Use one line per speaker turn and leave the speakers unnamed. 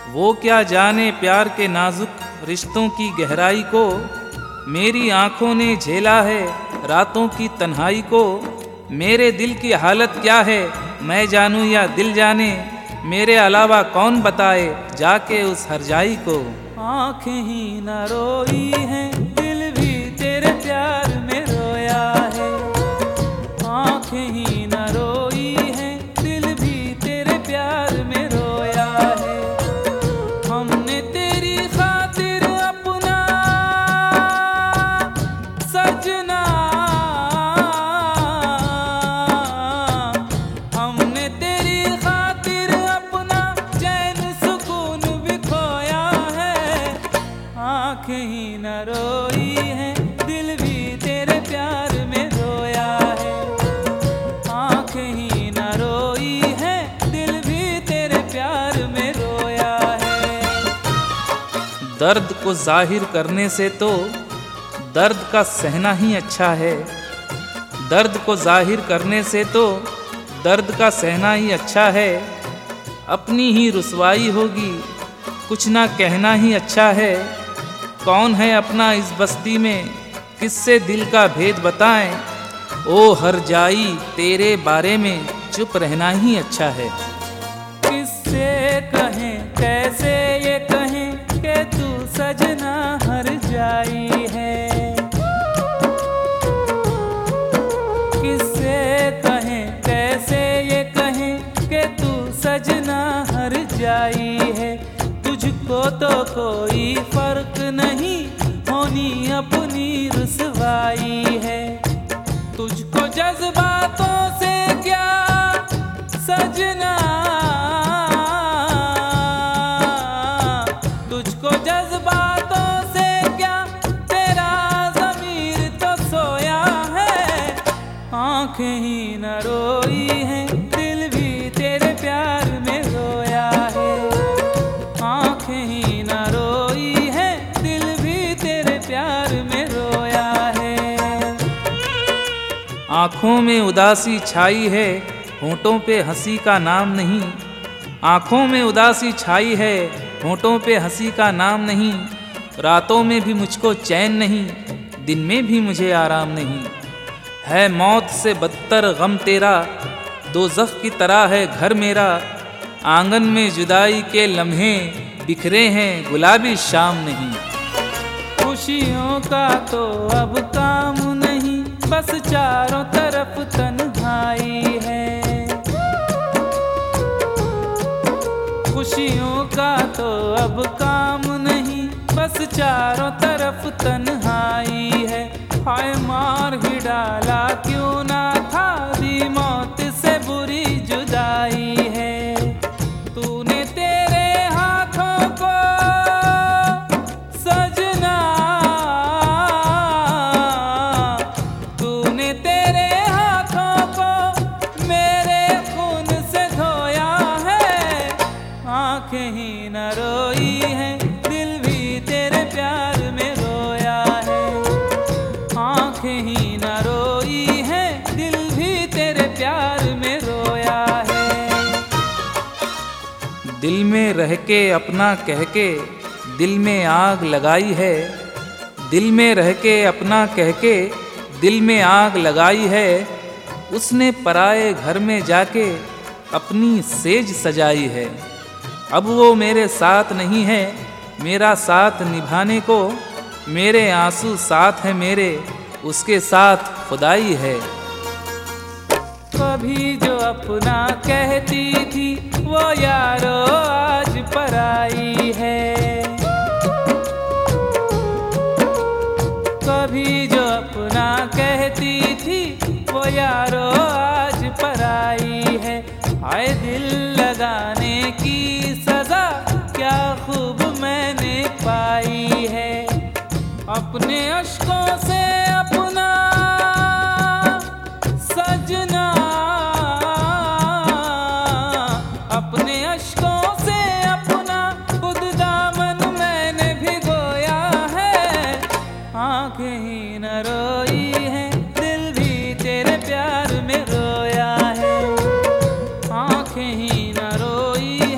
वो क्या जाने प्यार के नाजुक रिश्तों की गहराई को। मेरी आंखों ने झेला है रातों की तन्हाई को। मेरे दिल की हालत क्या है मैं जानूं या दिल जाने, मेरे अलावा कौन बताए जाके उस हरजाई को।
आँखें ही न रोई हैं, दिल भी तेरे प्यार में रोया है। आँखें ही न रोई हैं, दिल भी तेरे प्यार में रोया है। हमने तेरी खातिर अपना सजना, हमने तेरी खातिर अपना चैन सुकून भी खोया है। आँखें ही न रोई हैं, दिल भी तेरे प्यार में रोया है। आँखें ही न रोई हैं, दिल भी तेरे प्यार में रोया है।
दर्द को जाहिर करने से तो दर्द का सहना ही अच्छा है। दर्द को जाहिर करने से तो दर्द का सहना ही अच्छा है। अपनी ही रुसवाई होगी कुछ ना कहना ही अच्छा है। कौन है अपना इस बस्ती में किससे दिल का भेद बताएं। ओ हर जाई तेरे बारे में चुप रहना ही अच्छा है।
किससे कहें कैसे ये कहें कि तू सजना हर जाई है। किससे कहें कैसे ये कहें कि तू सजना हर जाई है। तुझको तो कोई फर्क नहीं होनी अपनी रुसवाई है। तुझको जज्बातों से क्या सजना, तुझको जज्बातों से क्या तेरा ज़मीर तो सोया है। आँखें ही न रोई हैं, दिल भी तेरे प्यार में रोया है। आँखें ही न रोई हैं, दिल भी तेरे प्यार में रोया है।
आँखों में उदासी छाई है होठों पे हंसी का नाम नहीं। आँखों में उदासी छाई है होठों पे हंसी का नाम नहीं। रातों में भी मुझको चैन नहीं, दिन में भी मुझे आराम नहीं। है मौत से बदतर गम तेरा, दोज़ख की तरह है घर मेरा। आंगन में जुदाई के लम्हे बिखरे हैं गुलाबी शाम नहीं।
खुशियों का तो अब काम नहीं, बस चारों तरफ तन्हाई है। खुशियों का तो अब काम नहीं, बस चारों तरफ तन्हाई है। हाय मार ही डाला क्यों ना था, दी मौत से बुरी जुदाई है। तूने तेरे हाथों को सजना, तूने तेरे हाथों को मेरे खून से धोया है। आँखें ही न रोई हैं, दिल भी तेरे प्यार में रोया है। आँखें ही न रोई हैं, दिल भी तेरे प्यार में रोया है।
दिल में रह के अपना कह के दिल में आग लगाई है। दिल में रह के अपना कह के दिल में आग लगाई है। उसने पराए घर में जाके अपनी सेज सजाई है। अब वो मेरे साथ नहीं है मेरा साथ निभाने को। मेरे आंसू साथ है मेरे, उसके साथ खुदाई है।
कभी जो अपना कहती थी वो यारो आज पराई है। कभी जो अपना कहती थी वो यारो आज पराई है। आए दिल लगाने की सजा क्या खूब मैंने पाई है। अपने अश्कों से अपना सजना, अपने अश्कों से अपना खुद दामन मैंने भिगोया है। आँखें ही न रोई हैं, दिल भी तेरे प्यार में रोया है। आँखें ही न रोई